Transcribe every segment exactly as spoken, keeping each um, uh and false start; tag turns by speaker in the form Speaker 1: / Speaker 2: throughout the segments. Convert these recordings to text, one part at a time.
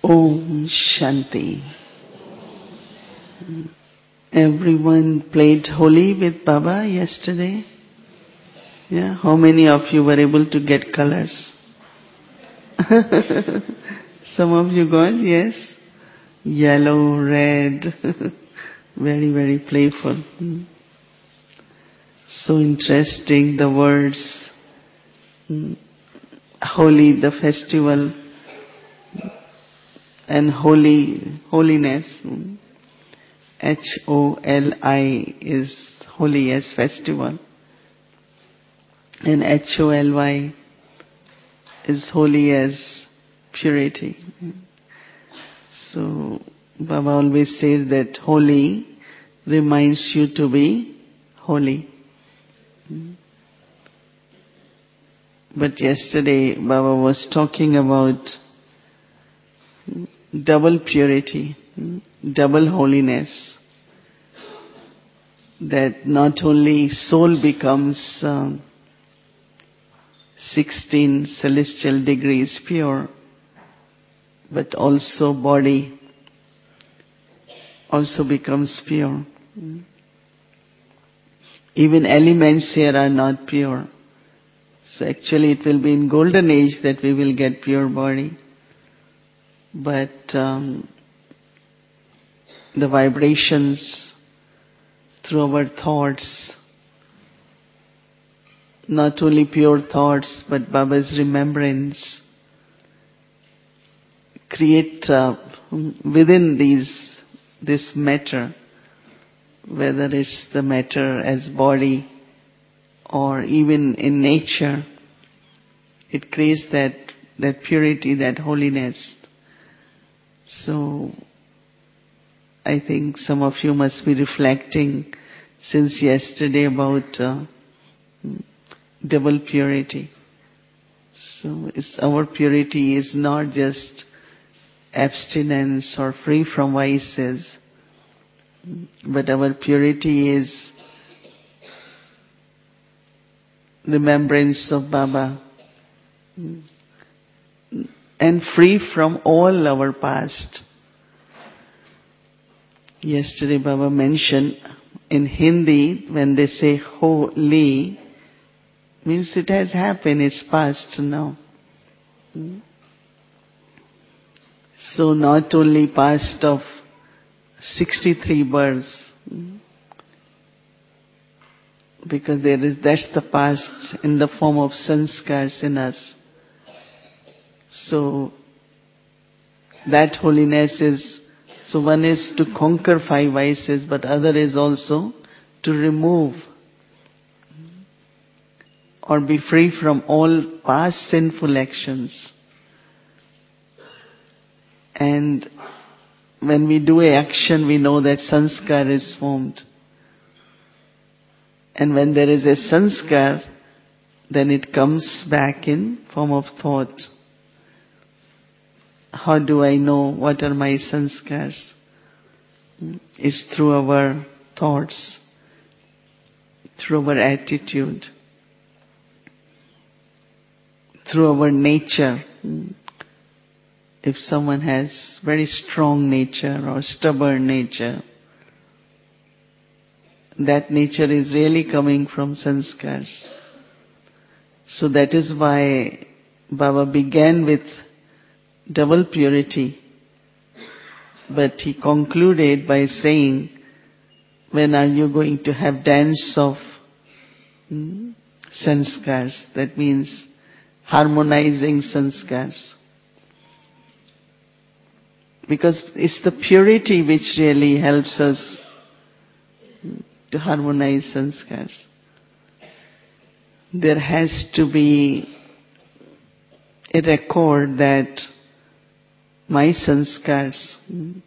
Speaker 1: Om Shanti. Everyone played Holi with Baba yesterday? Yeah, how many of you were able to get colors? Some of you got, yes? Yellow, red, very, very playful. So interesting, the words. Holi, the festival, and holy, holiness. H O L I is holy as festival. And H O L Y is holy as purity. So Baba always says that holy reminds you to be holy. But yesterday Baba was talking about double purity, double holiness. That not only soul becomes um, sixteen celestial degrees pure, but also body also becomes pure. Even elements here are not pure. So actually it will be in golden age that we will get pure body. But um, the vibrations through our thoughts, not only pure thoughts but Baba's remembrance, create uh, within these this matter, whether it's the matter as body or even in nature, it creates that that purity, that holiness. So I think some of you must be reflecting since yesterday about uh, double purity. So it's, our purity is not just abstinence or free from vices, but our purity is remembrance of Baba and free from all our past. Yesterday Baba mentioned in Hindi, when they say Holi, means it has happened, it's past now. So not only past of sixty-three births, because there is, that's the past in the form of sanskars in us. So that holiness is, so one is to conquer five vices, but other is also to remove or be free from all past sinful actions. And when we do a action, we know that sanskar is formed. And when there is a sanskar, then it comes back in form of thought. How do I know what are my sanskars? It's through our thoughts, through our attitude, through our nature. If someone has very strong nature or stubborn nature, that nature is really coming from sanskars. So that is why Baba began with double purity, but he concluded by saying, when are you going to have dance of hmm, sanskars? That means harmonizing sanskars. Because it's the purity which really helps us to harmonize sanskars. There has to be a record that my sanskars,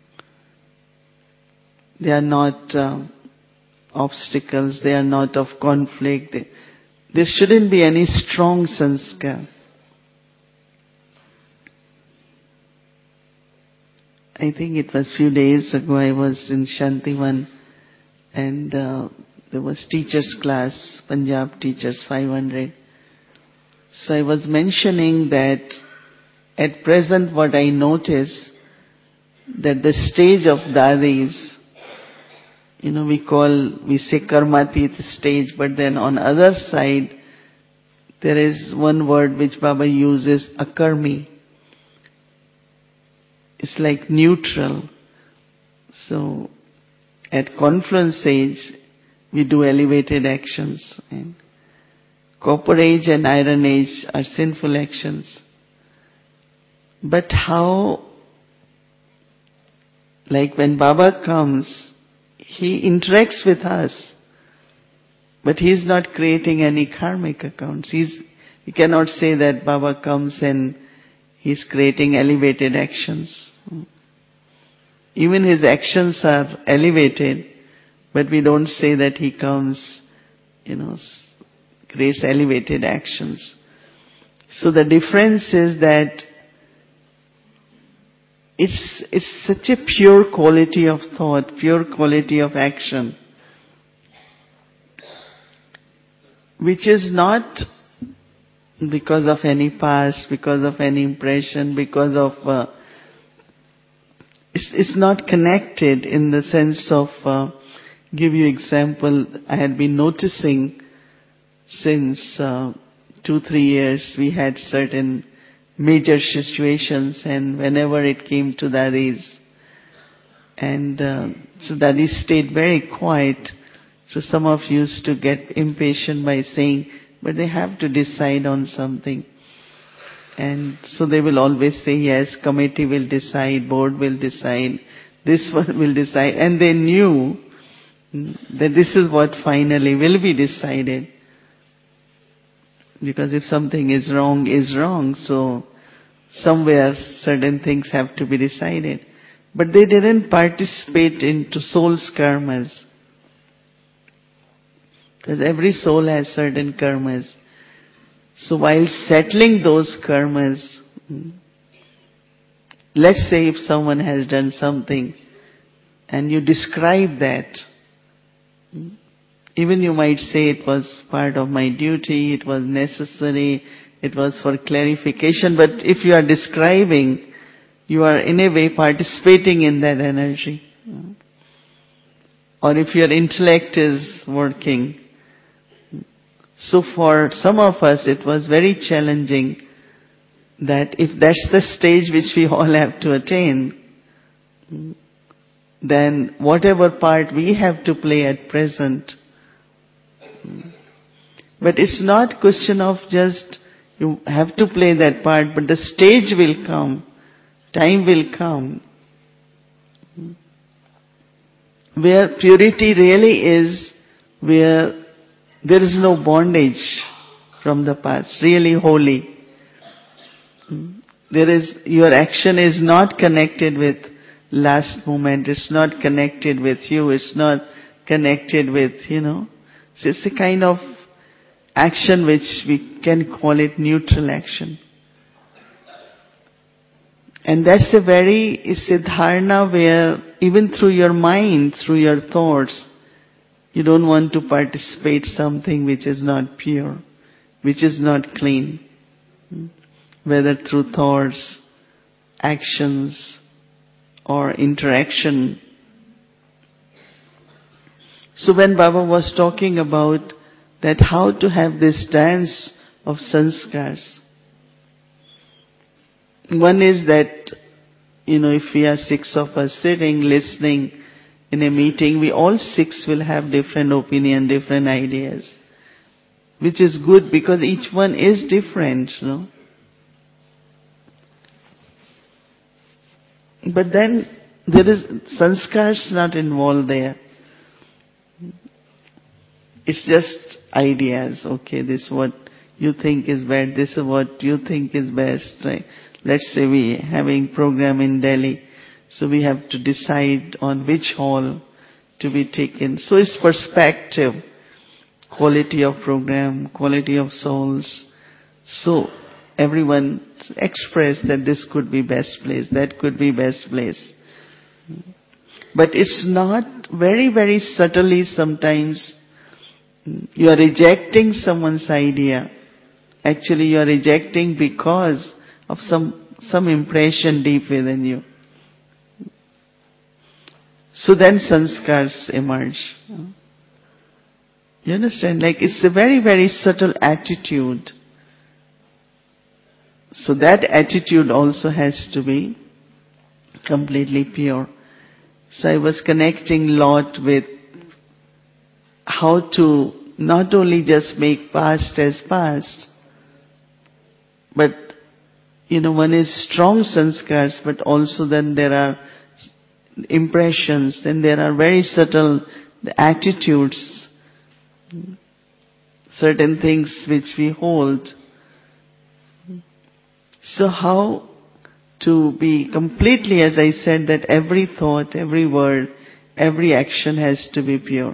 Speaker 1: they are not uh, obstacles, they are not of conflict. There shouldn't be any strong sanskar. I think it was few days ago I was in Shantivan and uh, there was teachers class, Punjab teachers five hundred. So I was mentioning that at present what I notice that the stage of dadis, you know, we call, we say karmatit stage, but then on other side, there is one word which Baba uses, akarmi. It's like neutral. So, at confluence age, we do elevated actions. And copper age and iron age are sinful actions. But how, like when Baba comes, he interacts with us, but he is not creating any karmic accounts. He's, you cannot say that Baba comes and he's creating elevated actions. Even his actions are elevated, but we don't say that he comes, you know, creates elevated actions. So the difference is that it's, it's such a pure quality of thought, pure quality of action, which is not because of any past, because of any impression, because of, uh, it's, it's not connected in the sense of, uh, give you example, I had been noticing since uh, two, three years we had certain major situations, and whenever it came to dadis, and uh, so dadis stayed very quiet. So some of you used to get impatient by saying, but they have to decide on something. And so they will always say, yes, committee will decide, board will decide, this one will decide. And they knew that this is what finally will be decided. Because if something is wrong, is wrong. So somewhere certain things have to be decided. But they didn't participate into soul's karmas. Because every soul has certain karmas. So while settling those karmas, let's say if someone has done something and you describe that, even you might say it was part of my duty, it was necessary, it was for clarification, but if you are describing, you are in a way participating in that energy. Or if your intellect is working. So for some of us it was very challenging that if that's the stage which we all have to attain, then whatever part we have to play at present. But it's not question of just you have to play that part, but the stage will come, time will come, where purity really is, where there is no bondage from the past, really holy. There is, your action is not connected with last moment, it's not connected with you, it's not connected with, you know, so it's a kind of action which we can call it neutral action. And that's a very, it's a dharana where even through your mind, through your thoughts, you don't want to participate something which is not pure, which is not clean. Whether through thoughts, actions, or interaction. So when Baba was talking about that how to have this dance of sanskars, one is that, you know, if we are six of us sitting, listening in a meeting, we all six will have different opinion, different ideas, which is good because each one is different, you know. But then there is sanskars not involved there. It's just ideas. Okay, this is what you think is bad, this is what you think is best. Right? Let's say we having program in Delhi, so we have to decide on which hall to be taken. So it's perspective, quality of program, quality of souls. So everyone express that this could be best place, that could be best place. But it's not very, very subtly sometimes you are rejecting someone's idea. Actually you are rejecting because of some, some impression deep within you. So then sanskars emerge. You understand? Like it's a very, very subtle attitude. So that attitude also has to be completely pure. So I was connecting a lot with how to not only just make past as past, but, you know, one is strong sanskars, but also then there are impressions, then there are very subtle attitudes, certain things which we hold. So how to be completely, as I said, that every thought, every word, every action has to be pure.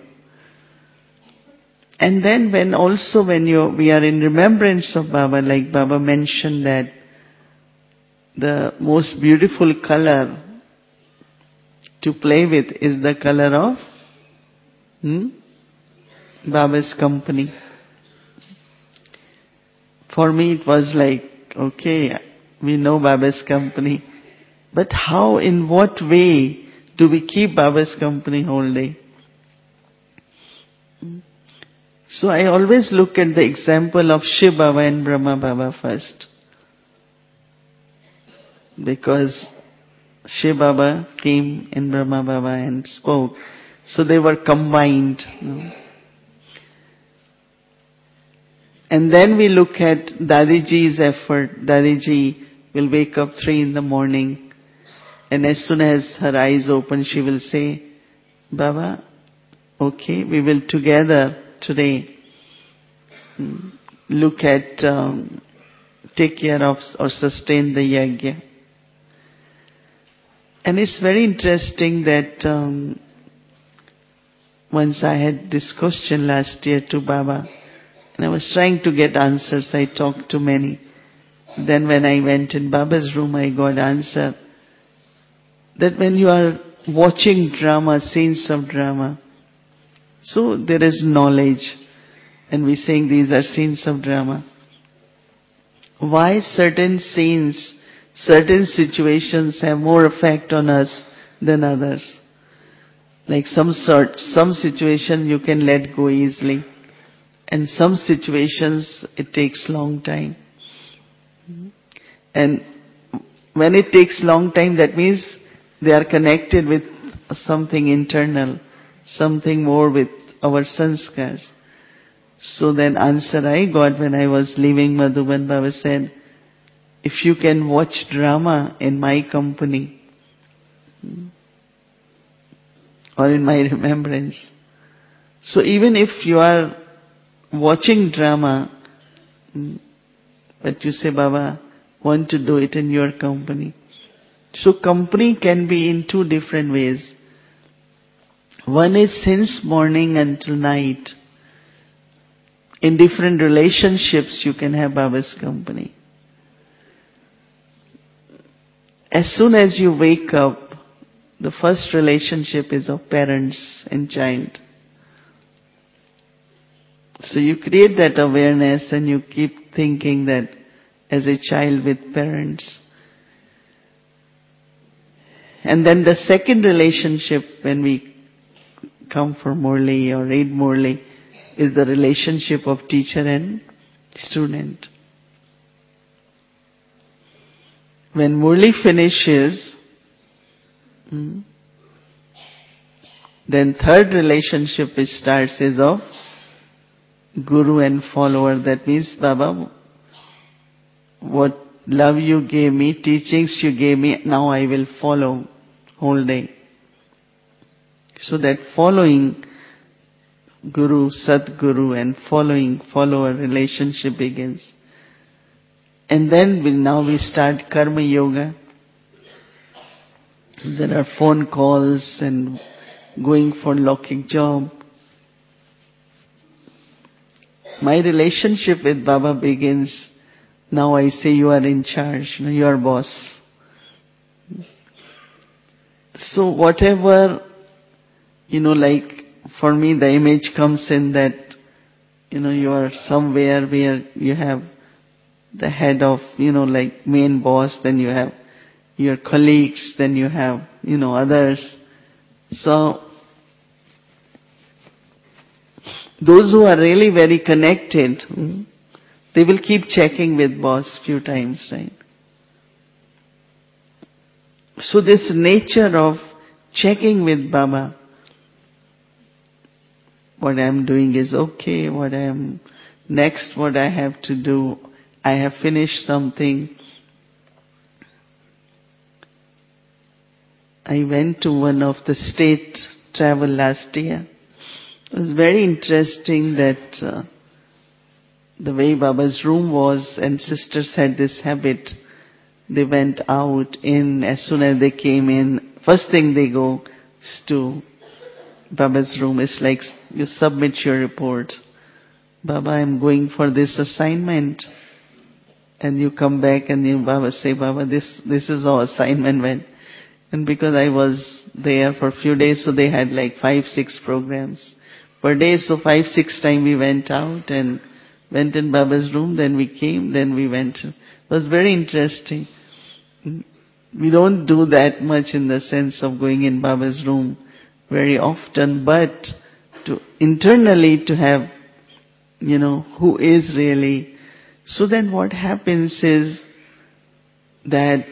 Speaker 1: And then when also when you we are in remembrance of Baba, like Baba mentioned that the most beautiful color to play with is the color of hmm, Baba's company. For me it was like, okay, we know Baba's company, but how, in what way do we keep Baba's company whole day? So I always look at the example of Shiv Baba and Brahma Baba first. Because Shiv Baba came in Brahma Baba and spoke. So they were combined. You know. And then we look at Dadiji's effort. Dadiji will wake up three in the morning, and as soon as her eyes open, she will say, Baba, okay, we will together today look at, um, take care of or sustain the yajna. And it's very interesting that um, once I had this question last year to Baba, and I was trying to get answers. I talked to many. Then when I went in Baba's room, I got answer that when you are watching drama, scenes of drama, so there is knowledge, and we're saying these are scenes of drama. Why certain scenes, certain situations have more effect on us than others? Like some sort, some situation you can let go easily, and some situations it takes long time. And when it takes long time, that means they are connected with something internal, something more with our sanskars. So then answer I got when I was leaving Madhuban, Baba said, if you can watch drama in my company, or in my remembrance. So even if you are watching drama, but you say, Baba, want to do it in your company. So company can be in two different ways. One is since morning until night. In different relationships you can have Baba's company. As soon as you wake up, the first relationship is of parents and child. So you create that awareness and you keep thinking that as a child with parents. And then the second relationship when we come for Murli or read Murli is the relationship of teacher and student. When Murli finishes, then third relationship which starts is of Guru and follower. That means, Baba, what love you gave me, teachings you gave me, now I will follow whole day. So that following Guru, Sadguru and following follower relationship begins. And then we, now we start Karma Yoga. There are phone calls and going for Lokik job. My relationship with Baba begins, now I say you are in charge, you are boss. So whatever, you know, like for me the image comes in that, you know, you are somewhere where you have the head of, you know, like main boss, then you have your colleagues, then you have, you know, others. So, those who are really very connected, they will keep checking with boss few times, right? So this nature of checking with Baba, what I am doing is okay, what I am next, what I have to do, I have finished something. I went to one of the state travel last year. It was very interesting that uh, the way Baba's room was, and sisters had this habit. They went out, in, as soon as they came in, first thing they go is to Baba's room. It's like you submit your report. Baba, I'm going for this assignment. And you come back and you Baba say, Baba, this, this is how assignment went. And because I was there for a few days, so they had like five, six programs per day. So five, six times we went out and went in Baba's room, then we came, then we went. It was very interesting. We don't do that much in the sense of going in Baba's room very often, but to internally to have, you know, who is really. So then what happens is that,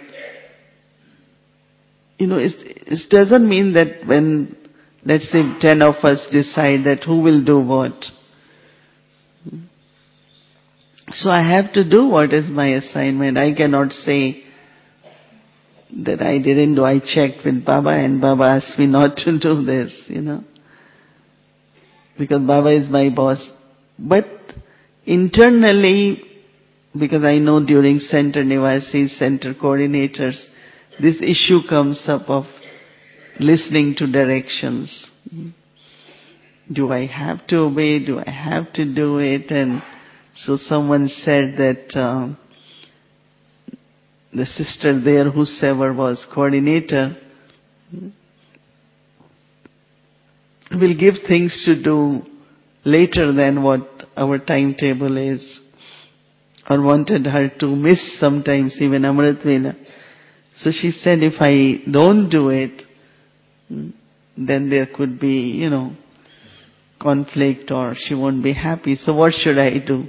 Speaker 1: you know, it, it doesn't mean that when, let's say, ten of us decide that who will do what. So I have to do what is my assignment. I cannot say that I didn't do. I checked with Baba and Baba asked me not to do this, you know. Because Baba is my boss. But internally, because I know during center Nivasis, center coordinators, this issue comes up of listening to directions. Do I have to obey? Do I have to do it? And so someone said that uh, the sister there, whosoever was coordinator, will give things to do later than what our timetable is, or wanted her to miss sometimes even Amrit Vela. So she said, if I don't do it, then there could be, you know, conflict or she won't be happy. So what should I do?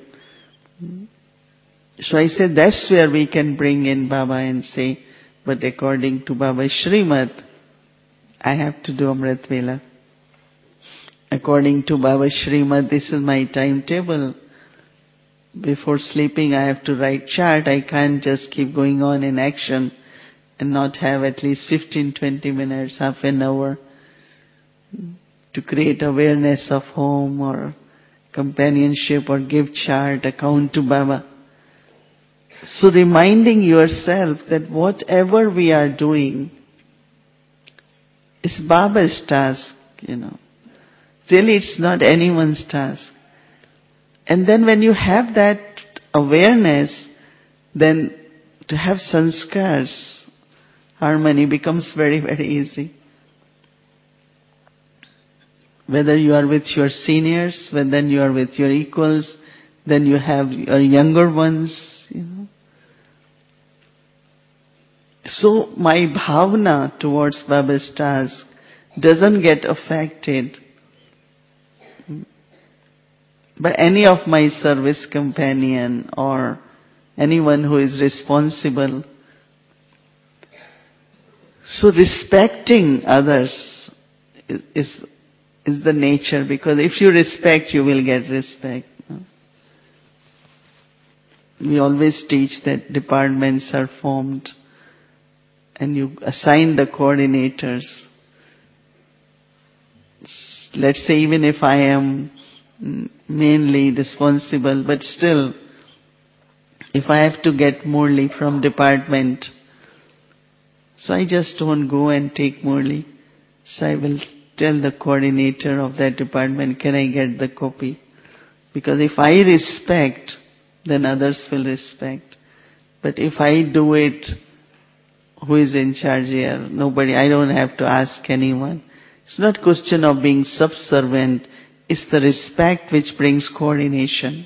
Speaker 1: So I said, that's where we can bring in Baba and say, but according to Baba Shrimad, I have to do Amrit Vela. According to Baba Shrimad, this is my timetable. Before sleeping, I have to write chart. I can't just keep going on in action and not have at least fifteen, twenty minutes, half an hour to create awareness of home or companionship or give chart, account to Baba. So reminding yourself that whatever we are doing is Baba's task, you know. Really, it's not anyone's task. And then when you have that awareness, then to have sanskars, harmony becomes very, very easy. Whether you are with your seniors, whether you are with your equals, then you have your younger ones, you know. So my bhavna towards Baba's task doesn't get affected by any of my service companion or anyone who is responsible. So respecting others is, is, is the nature, because if you respect, you will get respect. We always teach that departments are formed and you assign the coordinators. Let's say even if I am mainly responsible, but still, if I have to get Murli from department, so I just don't go and take Murli. So I will tell the coordinator of that department, can I get the copy? Because if I respect, then others will respect. But if I do it, who is in charge here? Nobody. I don't have to ask anyone. It's not question of being subservient. It's the respect which brings coordination.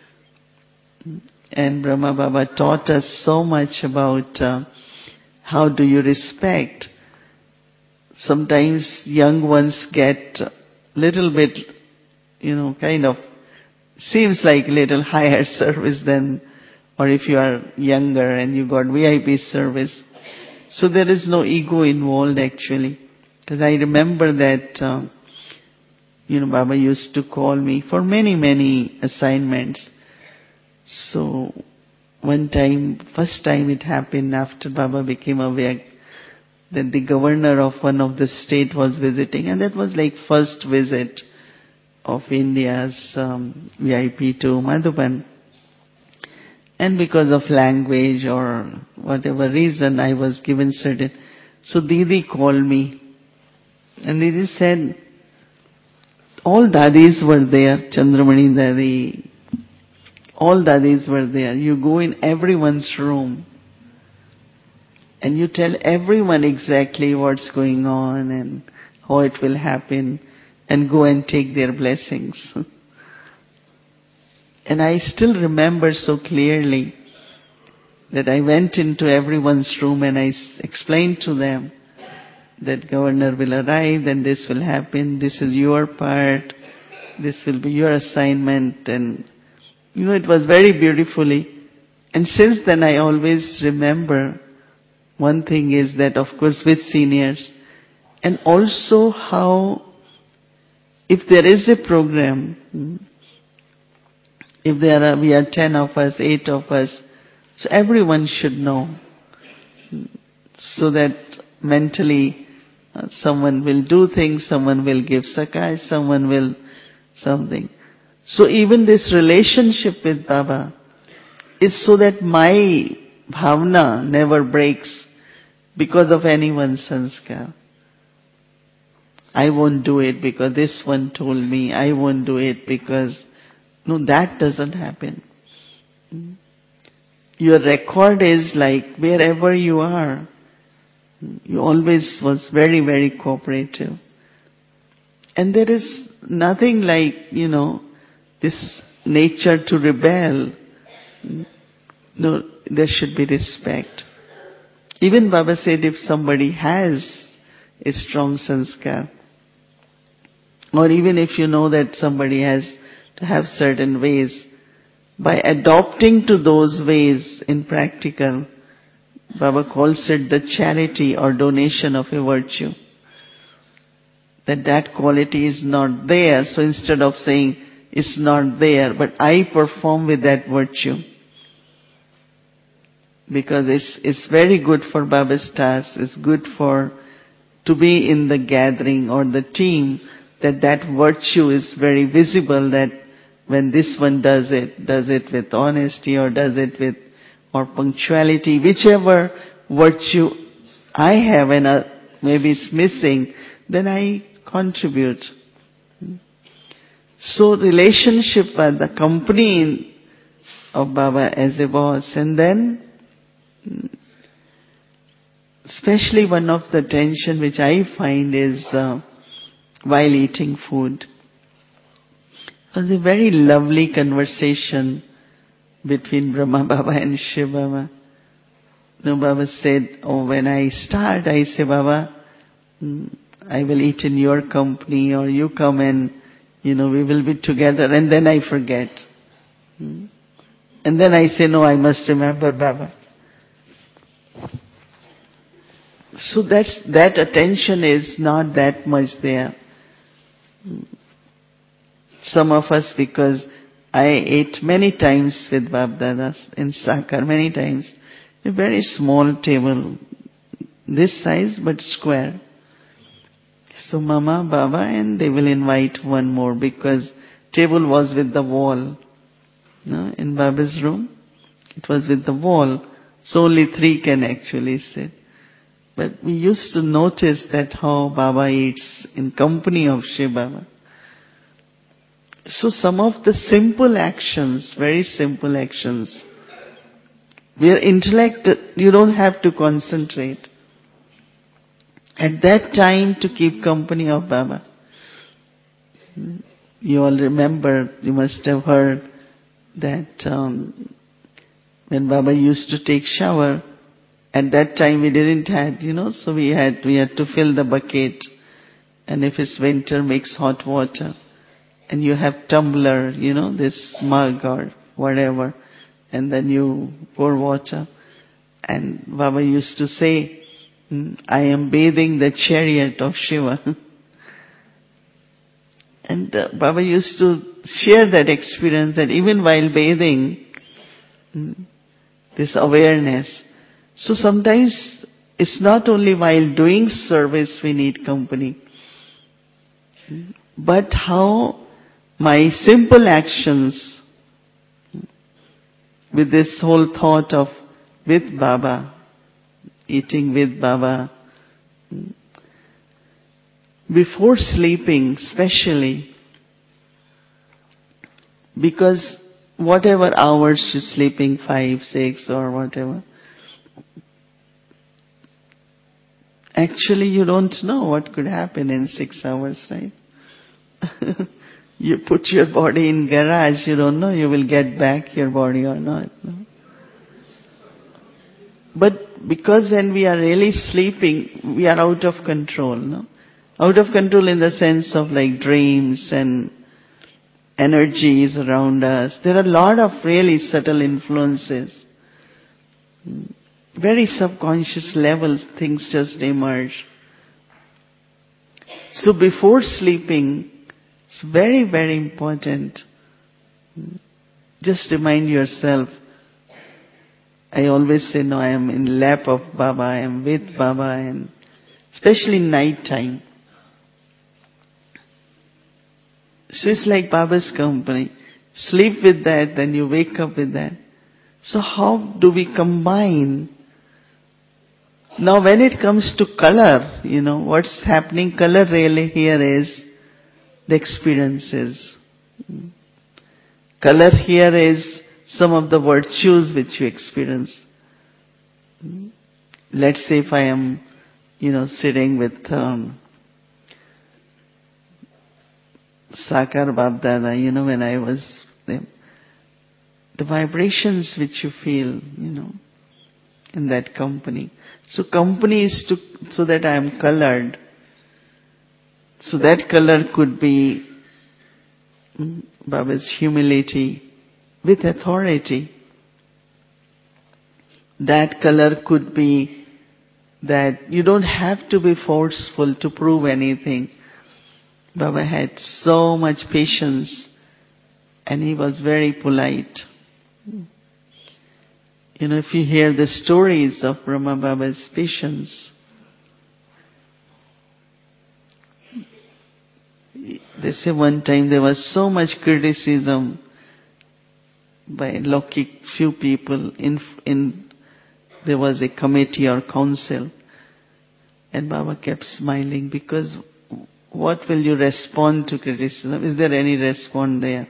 Speaker 1: And Brahma Baba taught us so much about uh, how do you respect. sometimes young ones get little bit, you know, kind of seems like little higher service than, or if you are younger and you got V I P service. So there is no ego involved actually. Because I remember that, uh, you know, Baba used to call me for many, many assignments. So one time, first time it happened after Baba became aware that the governor of one of the state was visiting, and that was like first visit of India's um, V I P to Madhuban. And because of language or whatever reason, I was given certain. So Didi called me, and Didi said, all dadis were there, Chandramani Dadi, all dadis were there. You go in everyone's room and you tell everyone exactly what's going on and how it will happen, and go and take their blessings. And I still remember so clearly that I went into everyone's room and I explained to them that governor will arrive and this will happen, this is your part, this will be your assignment, and you know, it was very beautifully. And since then I always remember one thing is that, of course, with seniors, and also how if there is a program, if there are, we are ten of us, eight of us, so everyone should know, so that mentally uh, someone will do things, someone will give sakai, someone will something. So even this relationship with Baba is so that my bhavna never breaks because of anyone's sanskar. I won't do it because this one told me, I won't do it because... No, that doesn't happen. Your record is like wherever you are, you always was very, very cooperative. And there is nothing like, you know, this nature to rebel. No, there should be respect. Even Baba said if somebody has a strong sanskar, or even if you know that somebody has to have certain ways, by adopting to those ways in practical, Baba calls it the charity or donation of a virtue. That that quality is not there, so instead of saying it's not there, but I perform with that virtue. Because it's, it's very good for Baba's task, it's good for, to be in the gathering or the team, that that virtue is very visible, that when this one does it, does it with honesty or does it with, or punctuality, whichever virtue I have and uh, maybe it's missing, then I contribute. So relationship with the company of Baba as a boss, and then especially one of the tension which I find is uh, while eating food. It was a very lovely conversation between Brahma Baba and Shiva Baba. No, Baba said, oh, when I start, I say, Baba, I will eat in your company, or you come and, you know, we will be together, and then I forget. And then I say, no, I must remember Baba. So that's, that attention is not that much there. Some of us, because I ate many times with Babdadas in Sakar, many times, a very small table, this size but square. So Mama, Baba, and they will invite one more, because table was with the wall. No, in Baba's room, it was with the wall, so only three can actually sit. But we used to notice that how Baba eats in company of Shiva Baba. So some of the simple actions, very simple actions, where intellect, you don't have to concentrate. At that time, to keep company of Baba. You all remember, you must have heard that um, when Baba used to take shower, At that time we didn't have, you know, so we had, we had to fill the bucket. And if it's winter, mix hot water. And you have tumbler, you know, this mug or whatever. And then you pour water. And Baba used to say, I am bathing the chariot of Shiva. And uh, Baba used to share that experience that even while bathing, this awareness. So sometimes it's not only while doing service we need company, but how my simple actions with this whole thought of with Baba, eating with Baba, before sleeping especially, because whatever hours you're sleeping, five, six or whatever, actually you don't know what could happen in six hours, right? You put your body in garage, you don't know you will get back your body or not. No? But because when we are really sleeping, we are out of control. No? Out of control in the sense of like dreams and energies around us. There are a lot of really subtle influences. Very subconscious levels, things just emerge. So before sleeping, it's very, very important. Just remind yourself, I always say, no, I am in lap of Baba, I am with Baba, and especially night time. So it's like Baba's company. Sleep with that, then you wake up with that. So how do we combine? Now when it comes to color, you know, what's happening, color really here is the experiences. Color here is some of the virtues which you experience. Let's say if I am, you know, sitting with um, Sakar Babdada, you know, when I was there, the vibrations which you feel, you know, in that company. So company is to, so that I am colored. So that color could be mm, Baba's humility with authority. That color could be that you don't have to be forceful to prove anything. Baba had so much patience and he was very polite. You know, if you hear the stories of Brahma Baba's patience, they say one time there was so much criticism by lucky few people. In, in there was a committee or council, and Baba kept smiling because what will you respond to criticism? Is there any response there?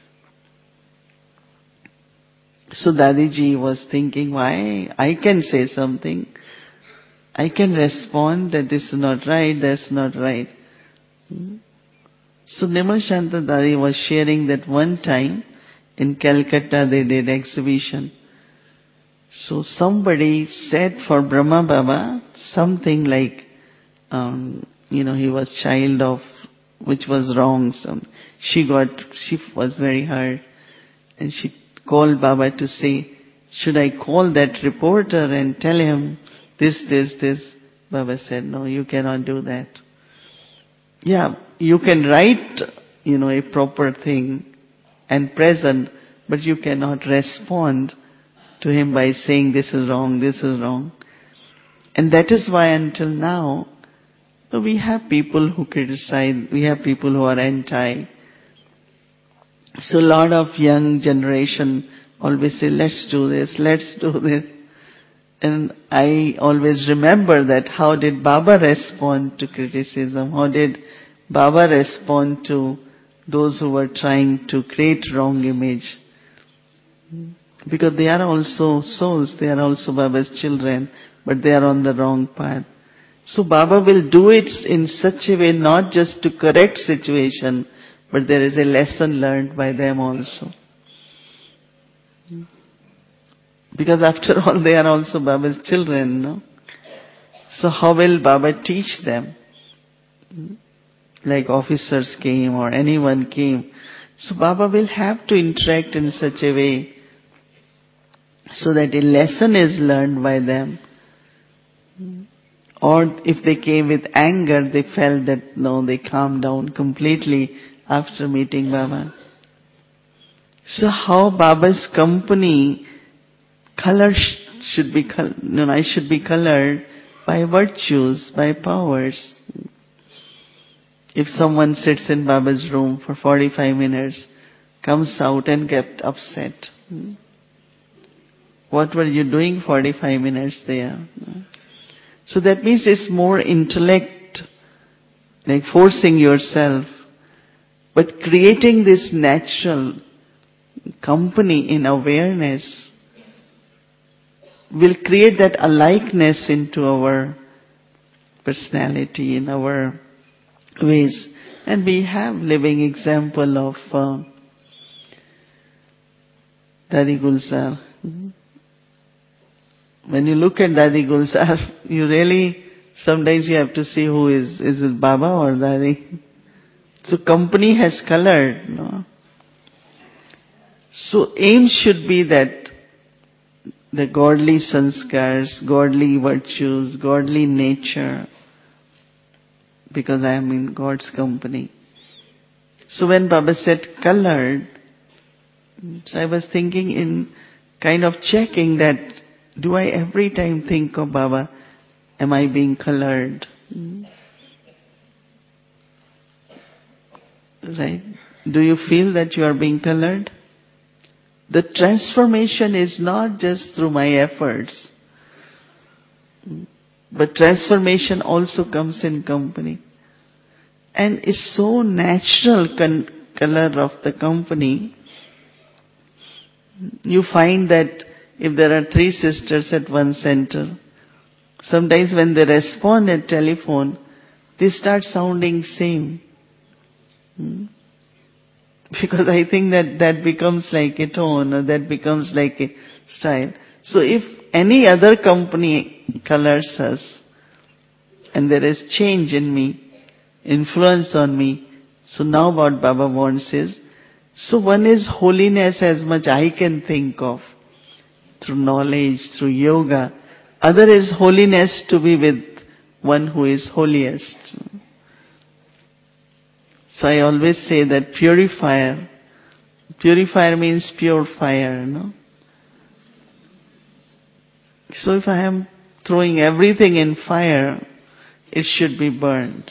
Speaker 1: So Dadiji was thinking, why? I can say something. I can respond that this is not right, that's not right. Hmm? So Nirmal Shanta Dadi was sharing that one time in Calcutta they did exhibition. So somebody said for Brahma Baba something like, um, you know, he was child of, which was wrong. So she got, she was very hurt. And she called Baba to say, should I call that reporter and tell him this, this, this? Baba said, no, you cannot do that. Yeah, you can write, you know, a proper thing and present, but you cannot respond to him by saying this is wrong, this is wrong. And that is why until now, so we have people who criticize, we have people who are anti. So a lot of young generation always say, let's do this, let's do this. And I always remember that how did Baba respond to criticism? How did Baba respond to those who were trying to create wrong image? Because they are also souls, they are also Baba's children, but they are on the wrong path. So Baba will do it in such a way not just to correct situation, but there is a lesson learned by them also. Because after all, they are also Baba's children, no? So how will Baba teach them? Like officers came or anyone came. So Baba will have to interact in such a way so that a lesson is learned by them. Or if they came with anger, they felt that no, they calmed down completely after meeting Baba. So how Baba's company color should be, no, I should be colored by virtues, by powers. If someone sits in Baba's room for forty-five minutes, comes out and get upset. What were you doing forty-five minutes there? So that means it's more intellect, like forcing yourself, but creating this natural company in awareness will create that alikeness into our personality, in our ways. And we have living example of uh, Dadi Gulzar. When you look at Dadi Gulzar, you really, sometimes you have to see who is, is it Baba or Dadi? So company has colored, no? So aim should be that the godly sanskars, godly virtues, godly nature, because I am in God's company. So when Baba said colored, so I was thinking in kind of checking that, do I every time think of Baba, am I being colored? Right? Do you feel that you are being colored? The transformation is not just through my efforts, but transformation also comes in company. And is so natural con- color of the company. You find that if there are three sisters at one center, sometimes when they respond at telephone, they start sounding same. Hmm? Because I think that that becomes like a tone, or that becomes like a style. So if any other company colors us, and there is change in me, influence on me, so now what Baba wants is, so one is holiness as much I can think of, through knowledge, through yoga. Other is holiness to be with one who is holiest. So I always say that purifier, purifier means pure fire, no? So if I am throwing everything in fire, it should be burned.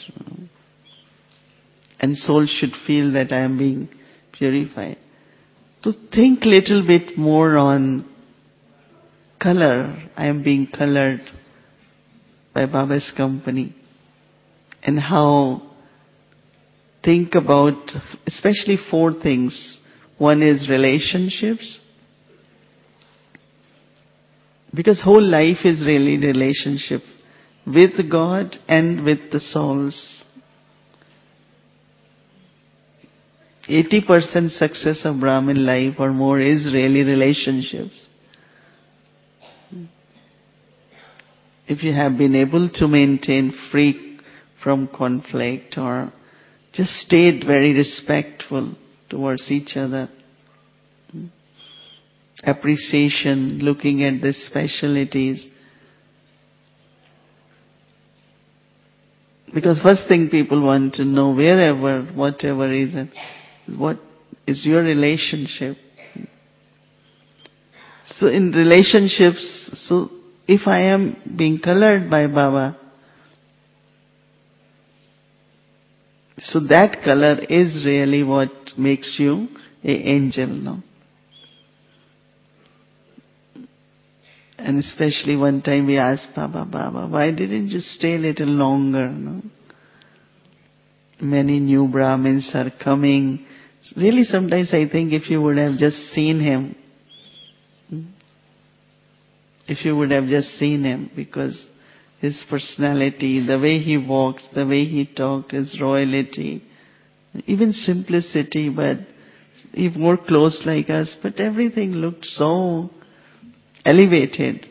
Speaker 1: And soul should feel that I am being purified. To think little bit more on color, I am being colored by Baba's company. And how think about especially four things. One is relationships. Because whole life is really relationship with God and with the souls. eighty percent success of Brahmin life or more is really relationships. If you have been able to maintain free from conflict or just stayed very respectful towards each other, appreciation, looking at the specialities. Because first thing people want to know, wherever, whatever reason, what is your relationship? So in relationships, so if I am being colored by Baba, so that color is really what makes you an angel, no? And especially one time we asked Baba, Baba, why didn't you stay a little longer, no? Many new Brahmins are coming. Really sometimes I think if you would have just seen him, if you would have just seen him, because his personality, the way he walked, the way he talked, his royalty, even simplicity, but he wore clothes like us, but everything looked so elevated.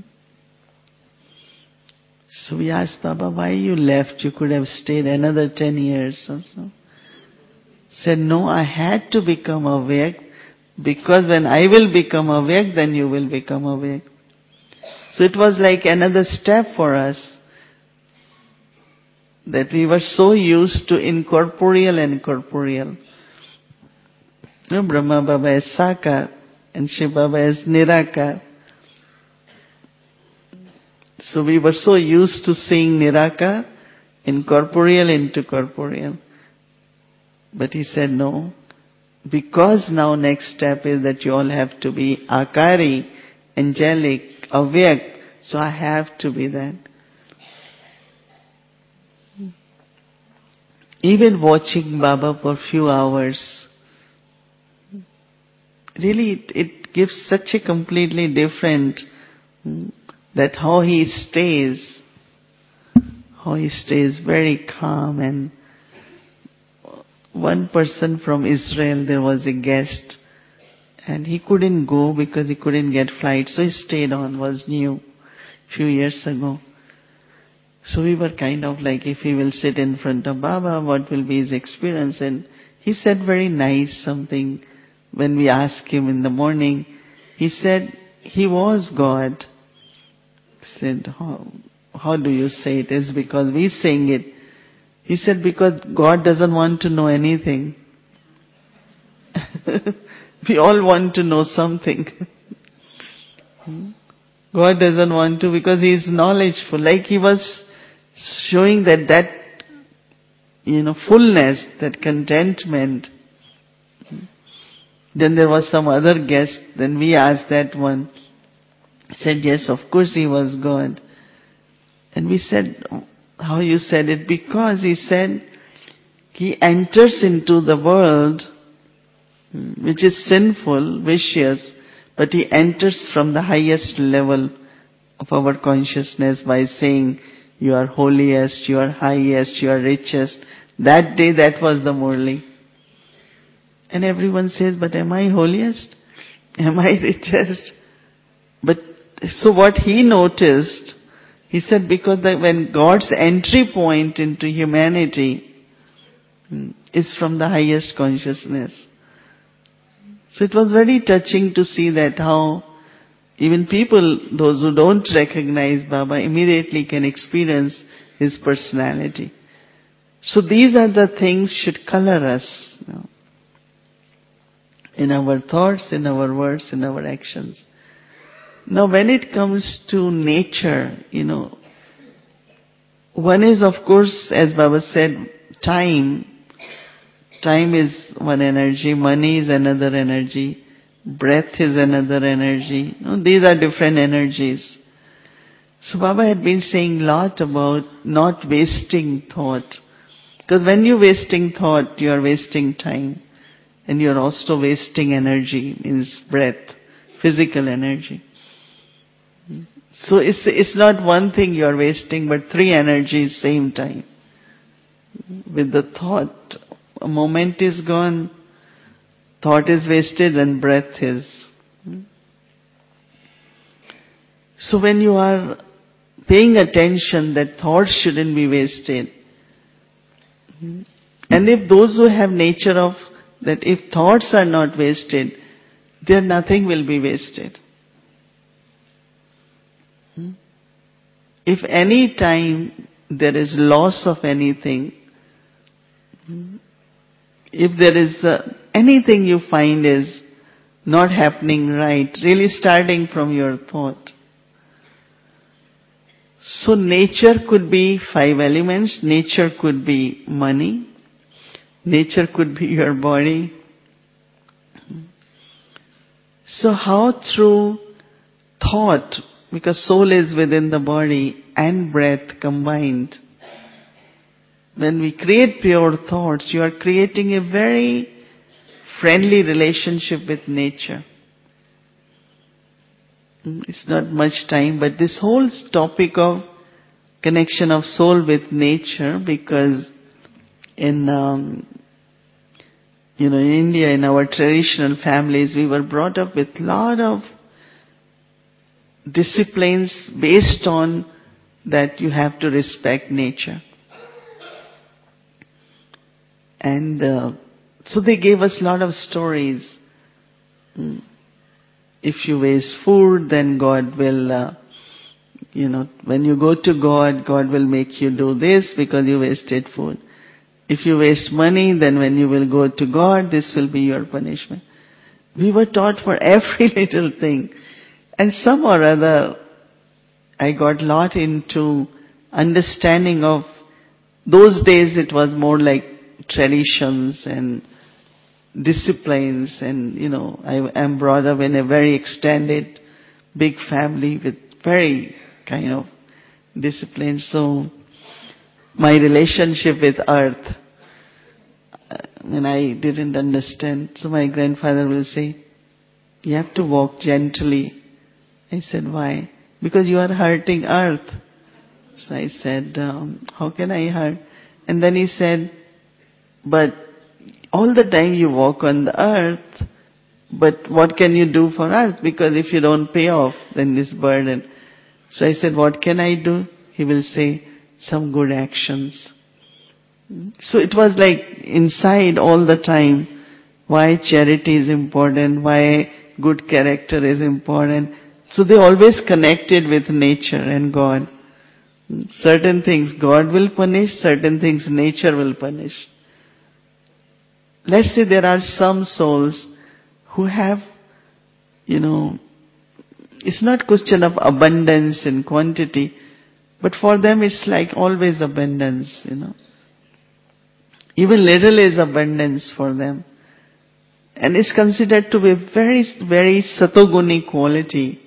Speaker 1: So we asked Baba, why you left? You could have stayed another ten years or so. Said, no, I had to become awake, because when I will become awake, then you will become awake. So it was like another step for us, that we were so used to incorporeal and corporeal. You know, Brahma Baba is Sakar and Shiv Baba is Nirakar. So we were so used to seeing Nirakar, incorporeal into corporeal. But he said, no, because now next step is that you all have to be Akari, angelic, awake, so I have to be that. Even watching Baba for few hours, really it, it gives such a completely different, that how he stays, how he stays very calm. And one person from Israel, there was a guest, and he couldn't go because he couldn't get flight, so he stayed on, was new, few years ago. So we were kind of like, if he will sit in front of Baba, what will be his experience? And he said very nice something. When we asked him in the morning, he said, he was God. He said, how, how do you say it? Is because we saying it. He said, because God doesn't want to know anything. We all want to know something. God doesn't want to, because He is knowledgeful. Like He was showing that that, you know, fullness, that contentment. Then there was some other guest, then we asked that one. He said, yes, of course He was God. And we said, how you said it? Because He said, He enters into the world, which is sinful, vicious, but He enters from the highest level of our consciousness by saying, you are holiest, you are highest, you are richest. That day, that was the Murli. And everyone says, but am I holiest? Am I richest? But, so what he noticed, he said, because the, when God's entry point into humanity is from the highest consciousness. So it was very touching to see that how even people, those who don't recognize Baba, immediately can experience His personality. So these are the things should color us, you know, in our thoughts, in our words, in our actions. Now when it comes to nature, you know, one is of course, as Baba said, time. Time is one energy, money is another energy, breath is another energy. You know, these are different energies. So Baba had been saying a lot about not wasting thought. Because when you're wasting thought, you are wasting time. And you are also wasting energy, means breath, physical energy. So it's, it's not one thing you are wasting, but three energies same time. With the thought, a moment is gone, thought is wasted and breath is. So when you are paying attention that thoughts shouldn't be wasted, and if those who have nature of that if thoughts are not wasted, then nothing will be wasted. If any time there is loss of anything, if there is uh, anything you find is not happening right, really starting from your thought. So nature could be five elements, nature could be money, nature could be your body. So how through thought, because soul is within the body and breath combined, when we create pure thoughts, you are creating a very friendly relationship with nature. It's not much time, but this whole topic of connection of soul with nature, because in, um, you know, in India, in our traditional families, we were brought up with lot of disciplines based on that you have to respect nature. And uh, so they gave us a lot of stories. If you waste food, then God will, uh, you know, when you go to God, God will make you do this because you wasted food. If you waste money, then when you will go to God, this will be your punishment. We were taught for every little thing. And some or other, I got lot into understanding of, those days it was more like traditions and disciplines, and you know, I am brought up in a very extended, big family with very kind of discipline. So my relationship with earth, and I didn't understand. So my grandfather will say, you have to walk gently. I said, why? Because you are hurting earth. So I said, um, how can I hurt? And then he said, but all the time you walk on the earth, but what can you do for earth? Because if you don't pay off, then this burden. So I said, what can I do? He will say, some good actions. So it was like inside all the time, why charity is important, why good character is important. So they always connected with nature and God. Certain things God will punish, certain things nature will punish. Let's say there are some souls who have, you know, it's not question of abundance in quantity, but for them it's like always abundance, you know. Even little is abundance for them. And it's considered to be very, very satoguni quality.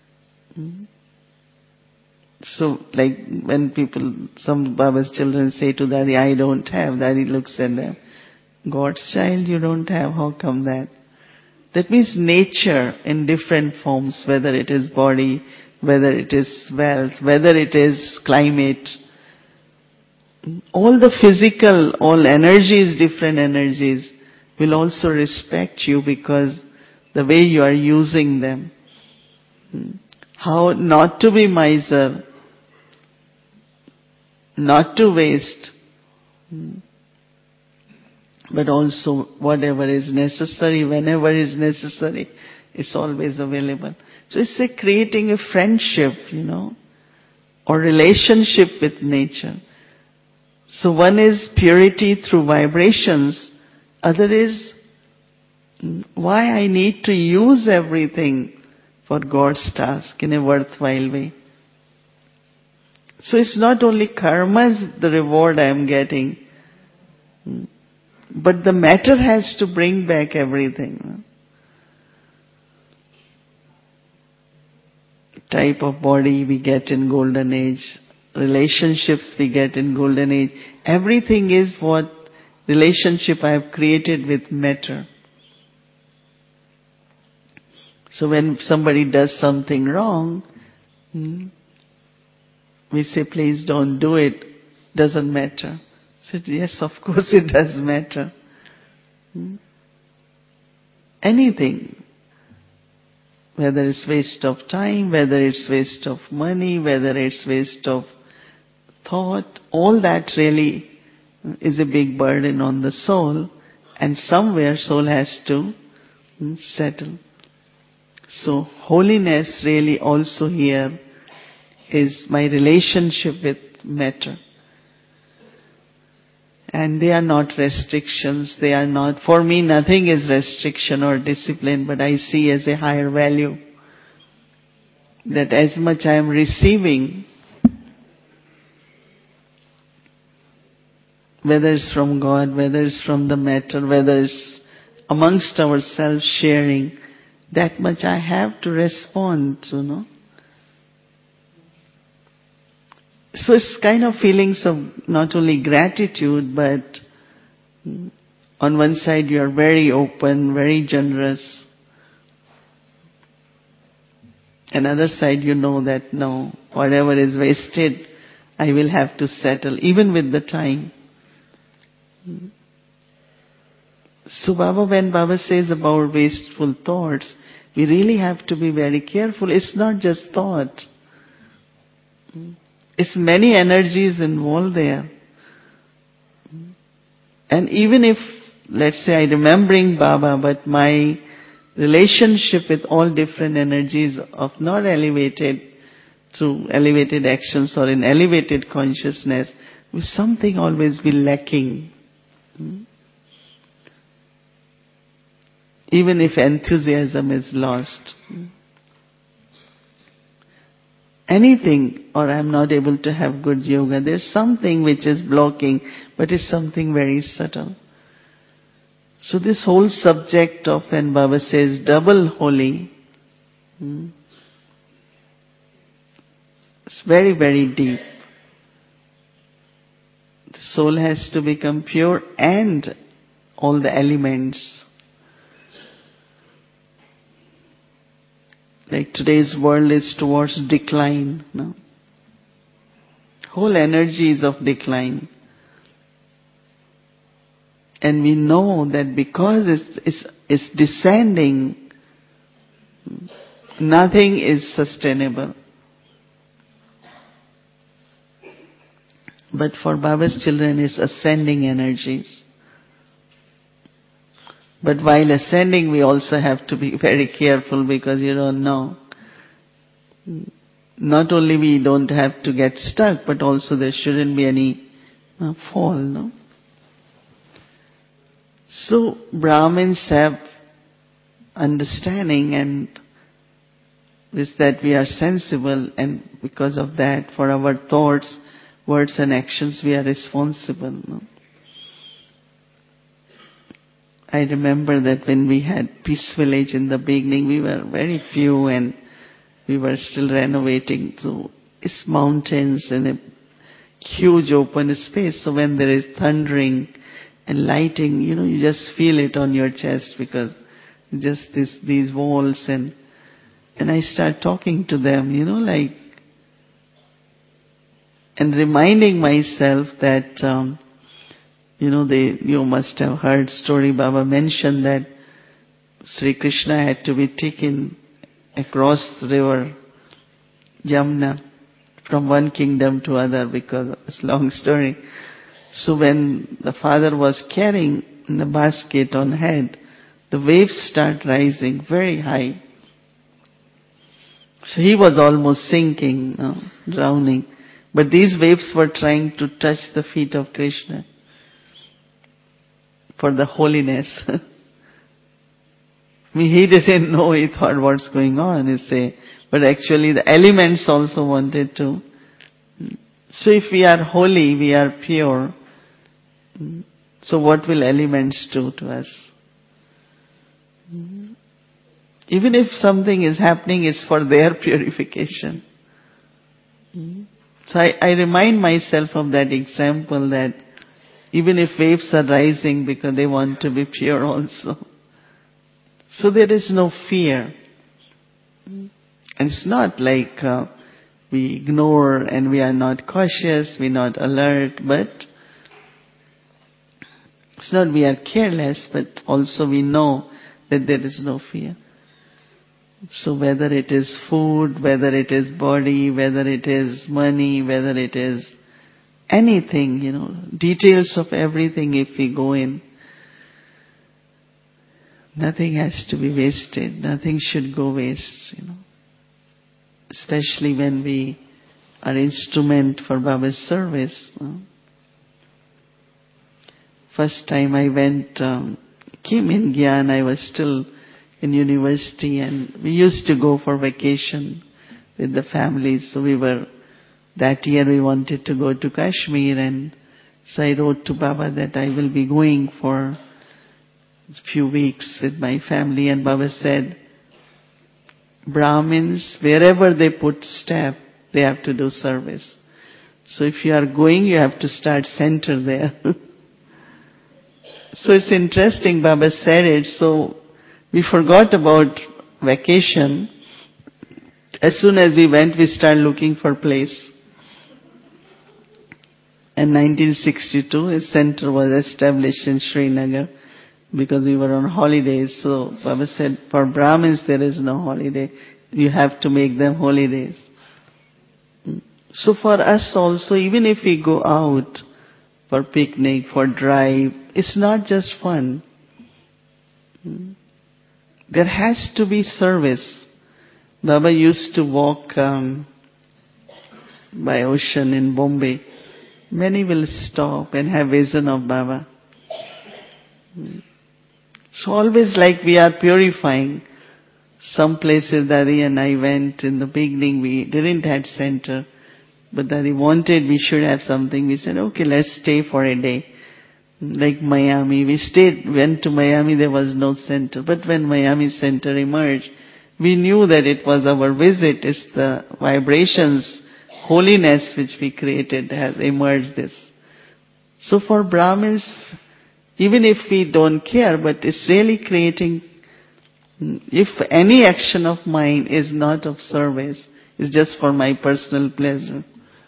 Speaker 1: So like when people, some Baba's children say to Daddy, I don't have, Daddy looks at them. God's child, you don't have, how come that? That means nature in different forms, whether it is body, whether it is wealth, whether it is climate. All the physical, all energies, different energies, will also respect you because the way you are using them. How not to be miser, not to waste, but also whatever is necessary, whenever is necessary, it's always available. So it's a creating a friendship, you know, or relationship with nature. So one is purity through vibrations, other is why I need to use everything for God's task in a worthwhile way. So it's not only karma is the reward I am getting, but the matter has to bring back everything. Type of body we get in golden age, relationships we get in golden age. Everything is what relationship I have created with matter. So when somebody does something wrong, we say, please don't do it. Doesn't matter. I said, yes, of course it does matter. Anything. Whether it's waste of time, whether it's waste of money, whether it's waste of thought, all that really is a big burden on the soul, and somewhere soul has to settle. So holiness really also here is my relationship with matter. And they are not restrictions, they are not, for me nothing is restriction or discipline, but I see as a higher value. That as much I am receiving, whether it's from God, whether it's from the matter, whether it's amongst ourselves sharing, that much I have to respond to, no? So it's kind of feelings of not only gratitude, but on one side you are very open, very generous. Another side you know that no, whatever is wasted, I will have to settle, even with the time. So Baba, when Baba says about wasteful thoughts, we really have to be very careful. It's not just thought. It's many energies involved there. And even if, let's say, I'm remembering Baba, but my relationship with all different energies of not elevated, through elevated actions or in elevated consciousness, will something always be lacking. Even if enthusiasm is lost. Anything, or I'm not able to have good yoga, there's something which is blocking, but it's something very subtle. So this whole subject of, when Baba says double holy, hmm, it's very, very deep. The soul has to become pure and all the elements. Like today's world is towards decline. No? Whole energy is of decline. And we know that because it's, it's, it's descending, nothing is sustainable. But for Baba's children, it's ascending energies. But while ascending, we also have to be very careful, because you don't know. Not only we don't have to get stuck, but also there shouldn't be any uh, fall, no? So Brahmins have understanding, and is that we are sensible, and because of that, for our thoughts, words and actions, we are responsible, no? I remember that when we had Peace Village in the beginning, we were very few and we were still renovating. So it's mountains and a huge open space. So when there is thundering and lighting, you know, you just feel it on your chest, because just this, these walls, and and I start talking to them, you know, like, and reminding myself that, um, you know, they, you must have heard story, Baba mentioned that Sri Krishna had to be taken across the river Yamuna from one kingdom to other, because it's a long story. So when the father was carrying the basket on head, the waves start rising very high. So he was almost sinking, no, drowning. But these waves were trying to touch the feet of Krishna for the holiness. I mean, he didn't know, he thought what's going on, you say. But actually the elements also wanted to. So if we are holy, we are pure, so what will elements do to us? Even if something is happening, it's for their purification. So I, I remind myself of that example, that even if waves are rising, because they want to be pure also. So there is no fear. And it's not like uh, we ignore and we are not cautious, we're not alert, but it's not we are careless, but also we know that there is no fear. So whether it is food, whether it is body, whether it is money, whether it is anything, you know, details of everything, if we go in, nothing has to be wasted. Nothing should go waste, you know. Especially when we are instrument for Baba's service. You know. First time I went, um, came in Gyan, I was still in university, and we used to go for vacation with the families. So we were, that year we wanted to go to Kashmir, and so I wrote to Baba that I will be going for a few weeks with my family, and Baba said, Brahmins, wherever they put step, they have to do service. So if you are going, you have to start center there. So it's interesting, Baba said it, so we forgot about vacation. As soon as we went, we started looking for place. In nineteen sixty-two, a center was established in Srinagar. because we were on holidays. So Baba said, for Brahmins there is no holiday. You have to make them holidays. So for us also, even if we go out for picnic, for drive, it's not just fun. There has to be service. Baba used to walk um, by ocean in Bombay. Many will stop and have vision of Baba. So always like we are purifying. Some places Daddy and I went in the beginning, we didn't have center. But Daddy wanted we should have something. We said, okay, let's stay for a day. Like Miami, we stayed, went to Miami, there was no center. But when Miami center emerged, we knew that it was our visit. It's the vibrations, holiness which we created has emerged this. So for Brahmins, even if we don't care, but it's really creating, if any action of mine is not of service, it's just for my personal pleasure.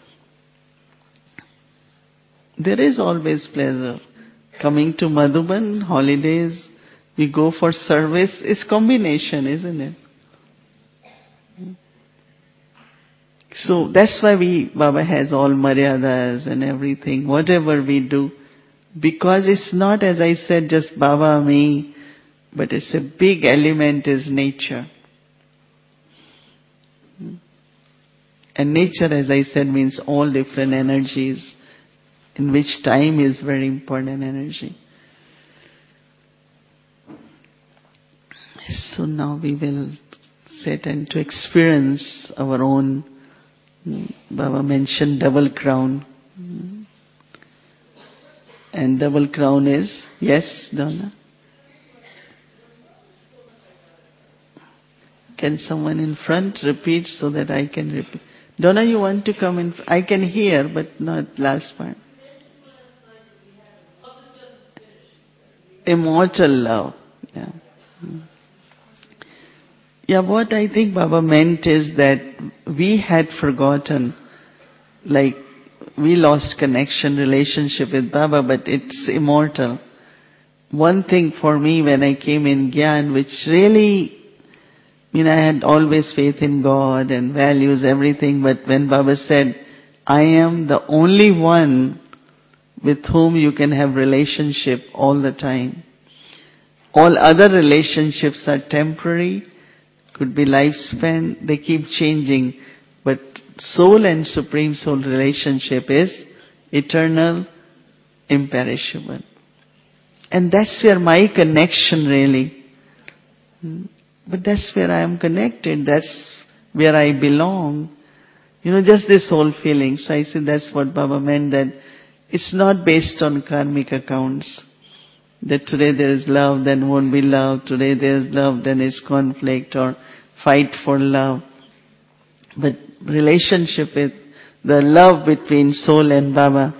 Speaker 1: There is always pleasure. Coming to Madhuban, holidays, we go for service. It's combination, isn't it? So that's why we, Baba has all maryadas and everything, whatever we do. Because it's not, as I said, just Baba, me, but it's a big element is nature. And nature, as I said, means all different energies, in which time is very important energy. So now we will sit and to experience our own, Baba mentioned double crown. And double crown is, yes, Donna? Can someone in front repeat so that I can repeat? Donna, you want to come in? I can hear, but not last part. Immortal love. Yeah. Yeah, what I think Baba meant is that we had forgotten, like we lost connection, relationship with Baba, but it's immortal. One thing for me when I came in Gyan, which really, you know, I had always faith in God and values, everything, but when Baba said, I am the only one with whom you can have relationship all the time. All other relationships are temporary, could be lifespan, they keep changing. But soul and Supreme Soul relationship is eternal, imperishable. And that's where my connection really. But that's where I am connected, that's where I belong. You know, just this whole feeling. So I said that's what Baba meant, that it's not based on karmic accounts. That today there is love, then won't be love. Today there is love, then is conflict or fight for love. But relationship with the love between soul and Baba,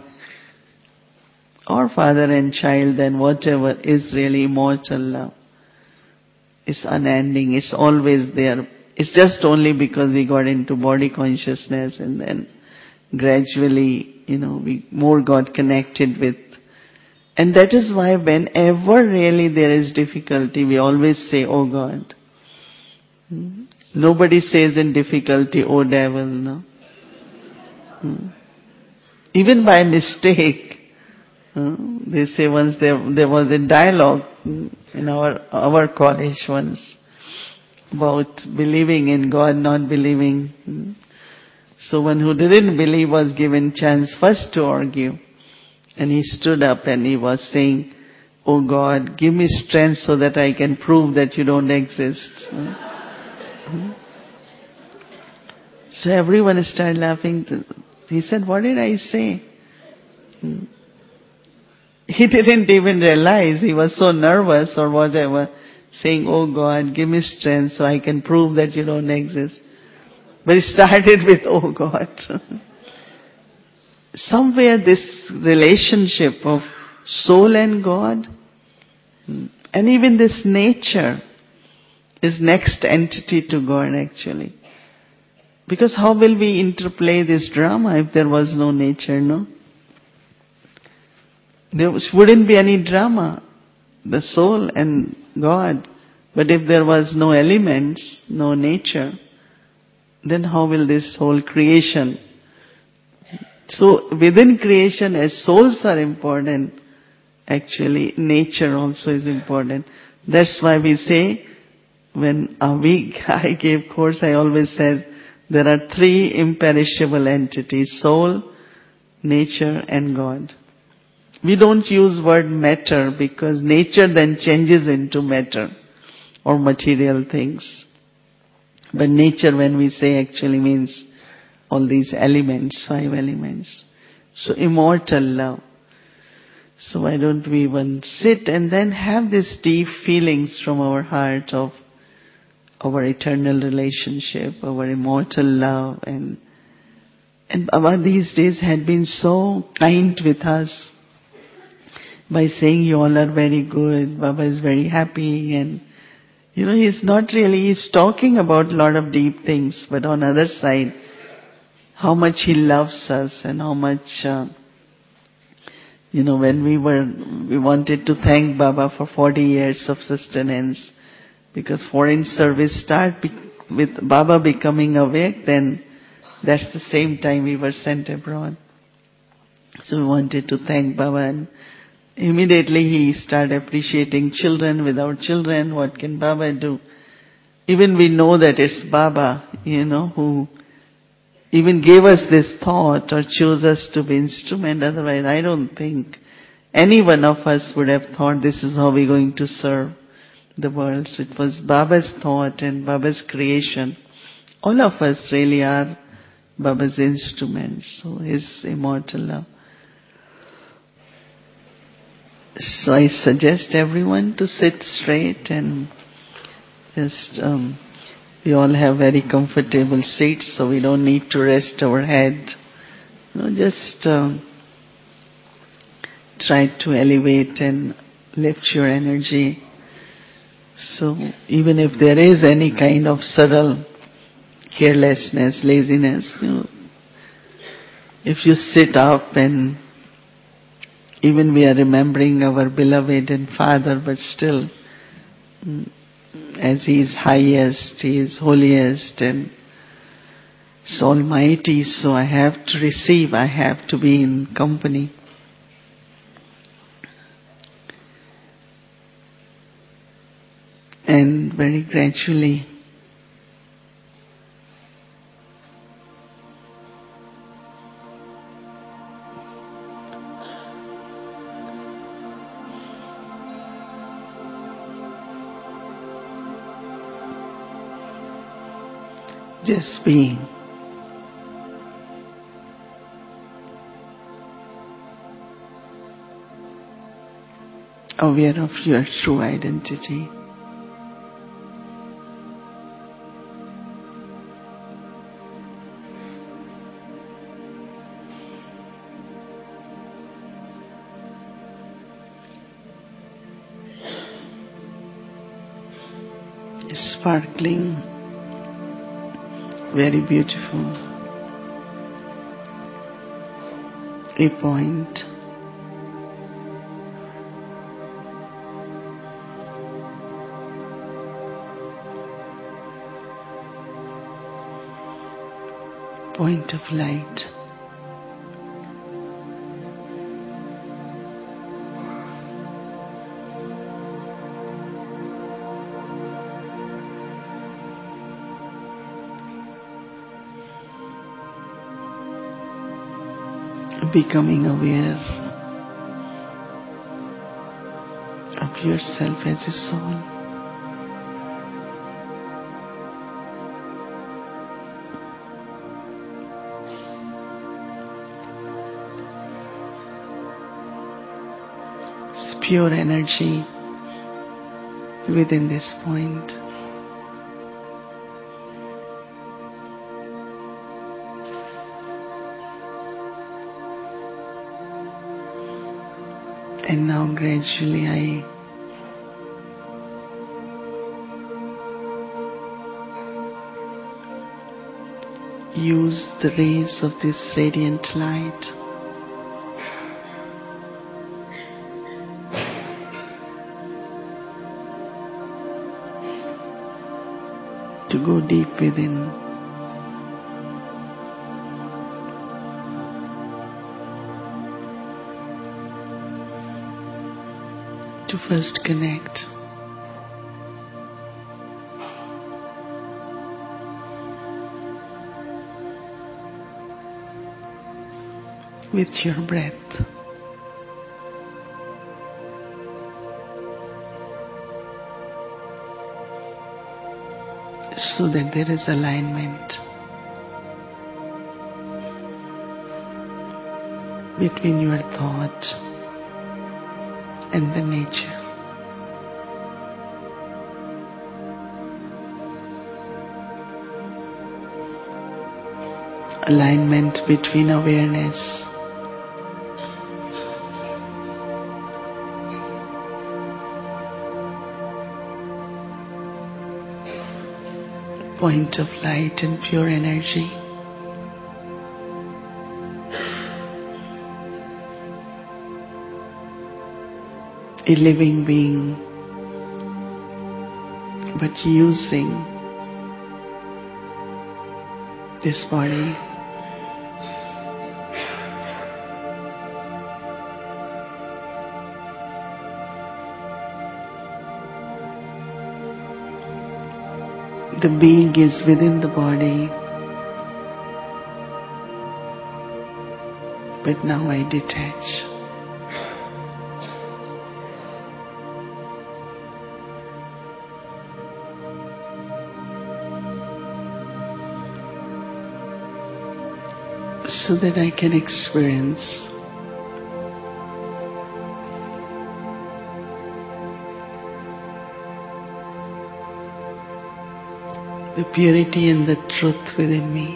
Speaker 1: or father and child, and whatever, is really immortal love. It's unending, it's always there. It's just only because we got into body consciousness and then gradually, you know, we more got connected with. And that is why whenever really there is difficulty, we always say, oh God. Hmm? Nobody says in difficulty, oh devil, no. Hmm? Even by mistake. Hmm? They say once there, there was a dialogue in our, our college once about believing in God, not believing. Hmm? So one who didn't believe was given chance first to argue. And he stood up and he was saying, oh God, give me strength so that I can prove that you don't exist. Hmm? So everyone started laughing. He said, what did I say? Hmm? He didn't even realize, he was so nervous or whatever, saying, oh God, give me strength so I can prove that you don't exist. But it started with, oh God. Somewhere this relationship of soul and God, and even this nature, is next entity to God actually. Because how will we interplay this drama if there was no nature, no? There wouldn't be any drama. the soul and God. But if there was no elements, no nature, then how will this whole creation? So within creation, as souls are important, actually nature also is important. That's why we say, when uh, we, I gave course, I always said, there are three imperishable entities: soul, nature and God. We don't use word matter because nature then changes into matter or material things. But nature, when we say, actually means all these elements, five elements. So immortal love. So why don't we even sit and then have these deep feelings from our heart of our eternal relationship, our immortal love. And and Baba these days had been so kind with us by saying, you all are very good, Baba is very happy. And you know, he's not really, he's talking about a lot of deep things, but on the other side, how much he loves us and how much, uh, you know, when we were, we wanted to thank Baba for forty years of sustenance, because foreign service started be- with Baba becoming awake, then that's the same time we were sent abroad. So we wanted to thank Baba, and immediately he started appreciating children. Without children, what can Baba do? Even we know that it's Baba, you know, who even gave us this thought or chose us to be instrument. Otherwise, I don't think any one of us would have thought this is how we're going to serve the world. So it was Baba's thought and Baba's creation. All of us really are Baba's instruments. So his immortal love. So I suggest everyone to sit straight and just, um, we all have very comfortable seats, so we don't need to rest our head. You know, just um, try to elevate and lift your energy. So even if there is any kind of subtle carelessness, laziness, you know, if you sit up and even we are remembering our beloved and Father, but still, as He is highest, He is holiest and so almighty, so I have to receive, I have to be in company. And very gradually, just being. Aware of your true identity. Sparkling, very beautiful. A point. Point of light. Becoming aware of yourself as a soul. It's pure energy within this point. And now gradually I use the rays of this radiant light to go deep within. To first connect with your breath. So that there is alignment between your thought and the nature. Alignment between awareness point of light and pure energy. A living being, but using this body the being is within the body, but now I detach. So that I can experience the purity and the truth within me.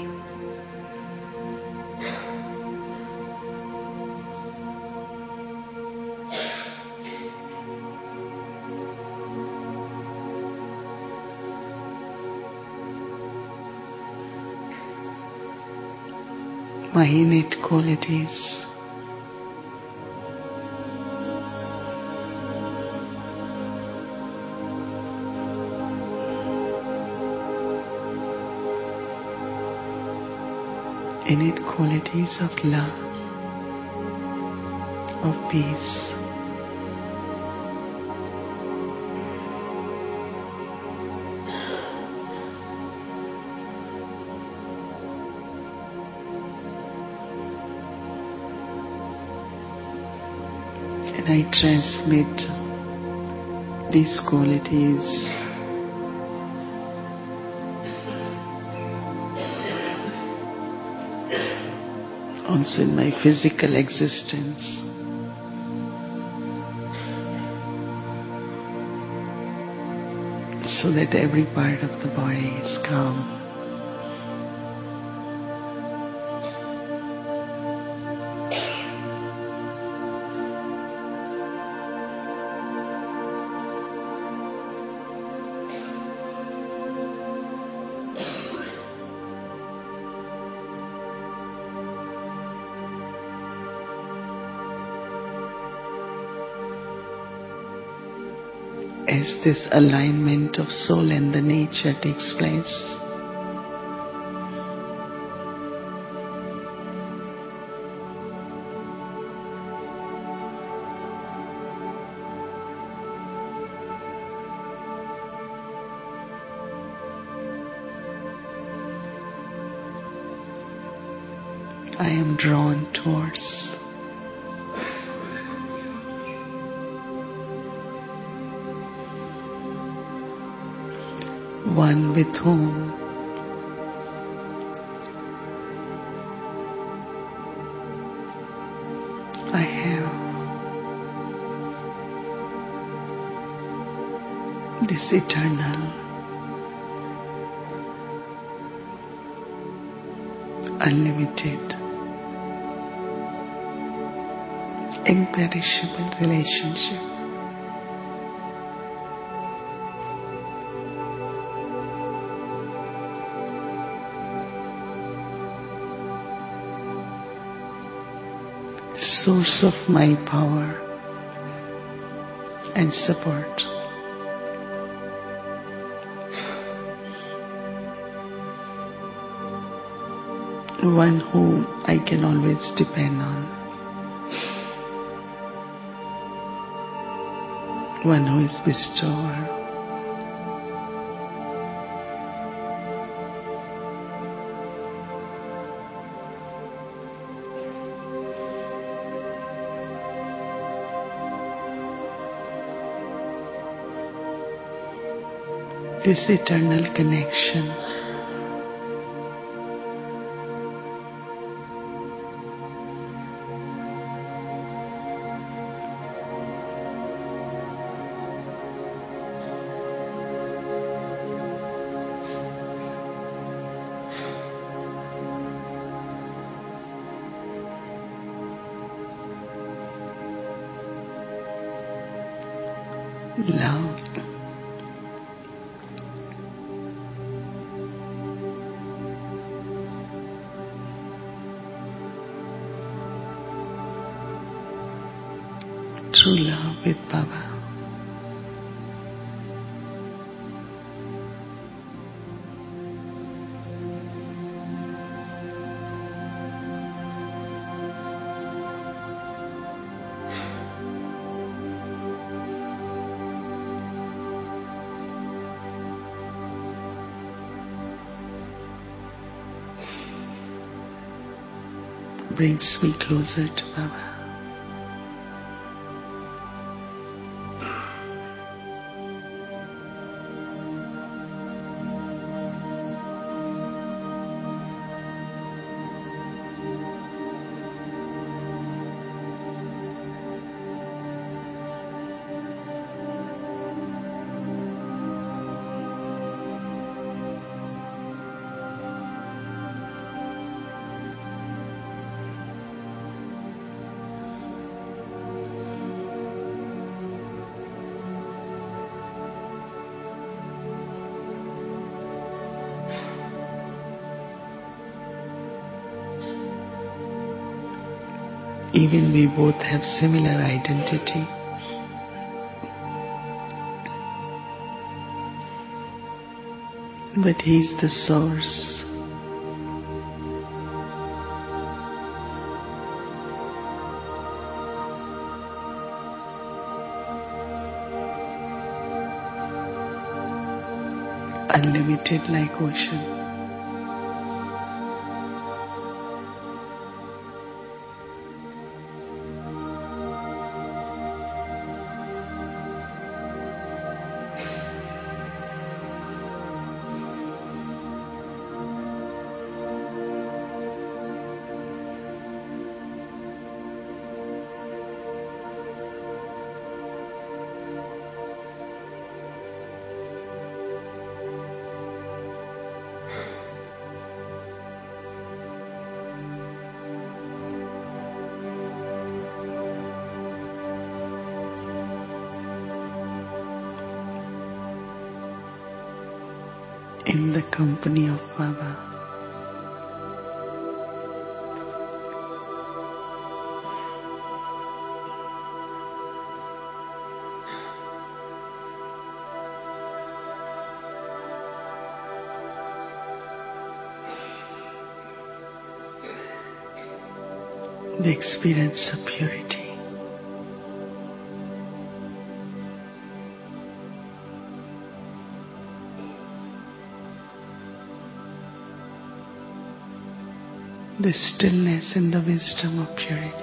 Speaker 1: My innate qualities. Innate qualities of love, of peace, and I transmit these qualities also in my physical existence. So that every part of the body is calm. As this alignment of soul and the nature takes place, I am drawn towards one with whom I have this eternal, unlimited, imperishable relationship. Source of my power and support. one whom I can always depend on, one who is bestower. This eternal connection love. True love with Baba. Brings me closer to Baba. Even we both have similar identity. But He is the source. Unlimited like ocean. In the company of Baba, the experience of purity. The stillness and the wisdom of purity.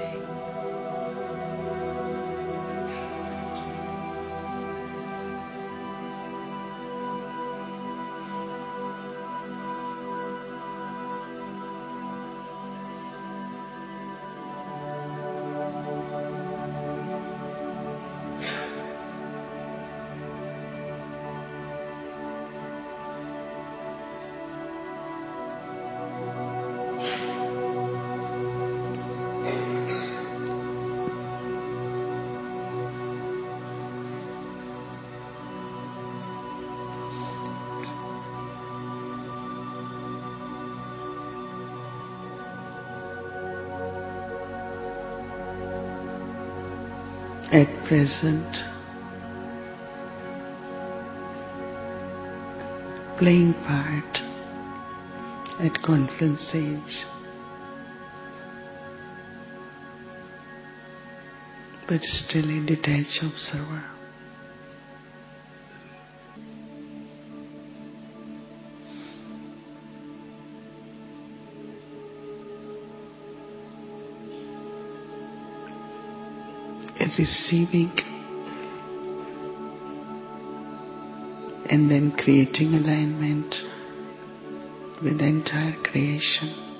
Speaker 1: At present, playing part at Conference Age. but still a detached observer. A receiving and then creating alignment with the entire creation.